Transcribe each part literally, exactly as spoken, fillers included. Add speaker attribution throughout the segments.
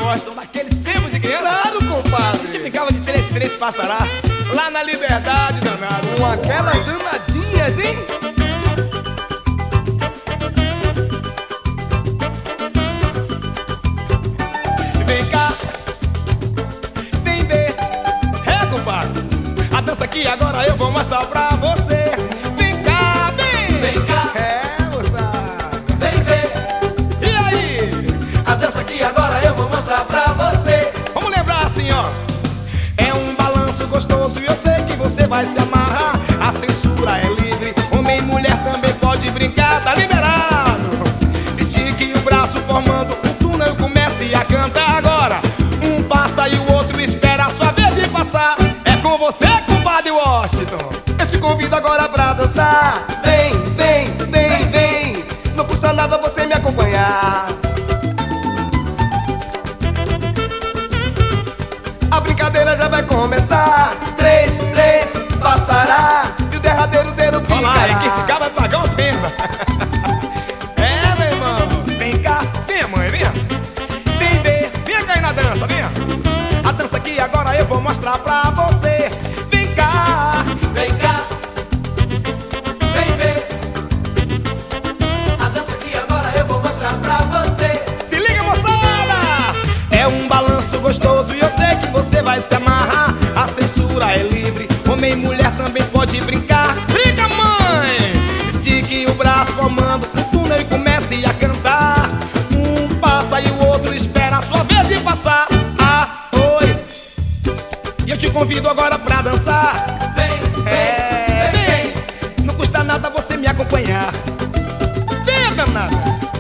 Speaker 1: Washington, daqueles tempos de criança.
Speaker 2: Claro,
Speaker 1: A
Speaker 2: compadre.
Speaker 1: gente brincava de três, três passará, lá na Liberdade, danado.
Speaker 2: Com aquelas danadinhas, hein?
Speaker 1: Vem cá, vem ver, é, compadre, a dança aqui agora eu vou mostrar pra você. Vem cá, vem,
Speaker 2: Vem cá. É, moçada.
Speaker 1: vem ver. E aí?
Speaker 2: A dança aqui agora eu vou mostrar pra você.
Speaker 1: Vamos lembrar assim, ó. É um balanço gostoso e eu sei que você vai se amarrar. A censura é livre, homem e mulher também pode brincar, tá liberado. Estique o braço formando um túnel e comece a cantar agora. Um passa e o outro espera a sua vez de passar. É com você, compadre Washington.
Speaker 2: Eu te convido agora pra dançar. Vem, vem, vem, vem. Não custa nada você me acompanhar. A brincadeira já vai começar. Três, três, passará. E o derradeiro dedo
Speaker 1: Olha lá,
Speaker 2: ficará.
Speaker 1: quem ficar vai pagar uma pena. É, meu irmão. Vem cá, vem, mãe, vem. Vem ver, vem cá aí na dança, vem. A dança aqui agora eu vou mostrar pra você. Vem cá,
Speaker 2: Vem cá, vem ver. A dança aqui agora eu vou mostrar pra você.
Speaker 1: se liga, moçada. É um balanço gostoso e eu sei que você vai se amarrar. A censura é livre, homem e mulher também pode brincar. Brinca, mãe. Estique o braço formando um túnel e comece a cantar. Um passa e o outro espera a sua vez de passar. Ah, oi. E eu te convido agora pra dançar.
Speaker 2: Vem, vem,
Speaker 1: É,
Speaker 2: vem,
Speaker 1: vem. Não custa nada você me acompanhar. Vem, danada.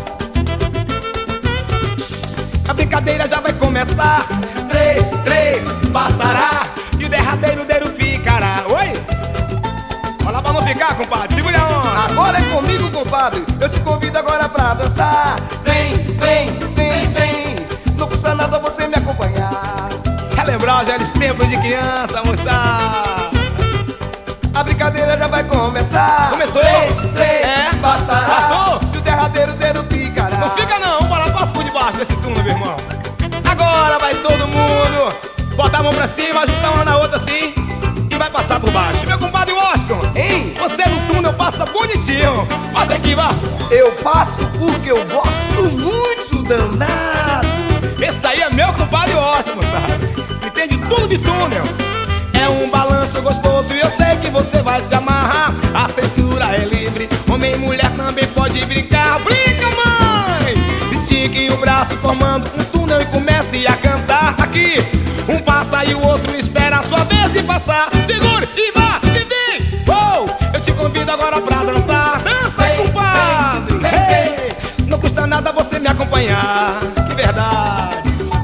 Speaker 1: A brincadeira já vai começar. Três, três, passará. E o derradeiro dedo ficará. Oi? Olha lá pra não ficar, compadre. Segura a onda.
Speaker 2: Agora é comigo, compadre. Eu te convido agora pra dançar. Vem, vem, vem, vem. Não custa nada você me acompanhar.
Speaker 1: Relembrar os velhos tempos de criança, moçada.
Speaker 2: A brincadeira já vai começar.
Speaker 1: Começou?
Speaker 2: Três, três,
Speaker 1: É?
Speaker 2: passará.
Speaker 1: Passou?
Speaker 2: E o derradeiro dedo ficará.
Speaker 1: Não fica não, vamos lá, passa por debaixo desse túnel, meu irmão. Agora vai todo mundo botar a mão pra cima, juntar uma na outra assim e vai passar por baixo. Meu compadre Washington,
Speaker 2: Hein?
Speaker 1: você no túnel passa bonitinho. Passa aqui, vá.
Speaker 2: Eu passo porque eu gosto muito, danado.
Speaker 1: Esse aí é meu compadre Washington, sabe? Entende tudo de túnel. É um balanço gostoso e eu sei que você vai se amarrar. A censura é livre, homem e mulher também pode brincar. Brinca, mãe! Estique o braço formando um túnel e comece a cantar. Aqui, um passa e o outro espera a sua vez de passar. Segure e vá e vem! Oh, eu te convido agora pra dançar. Dança,
Speaker 2: Vem,
Speaker 1: compadre!
Speaker 2: vem, vem,
Speaker 1: Hey, não custa nada você me acompanhar. Que verdade!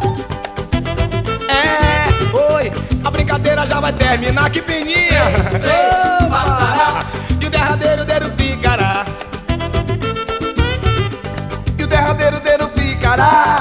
Speaker 1: É, oi, a brincadeira já vai terminar, que peninha!
Speaker 2: três, passará.
Speaker 1: E o derradeiro dedo ficará.
Speaker 2: E o derradeiro dedo ficará.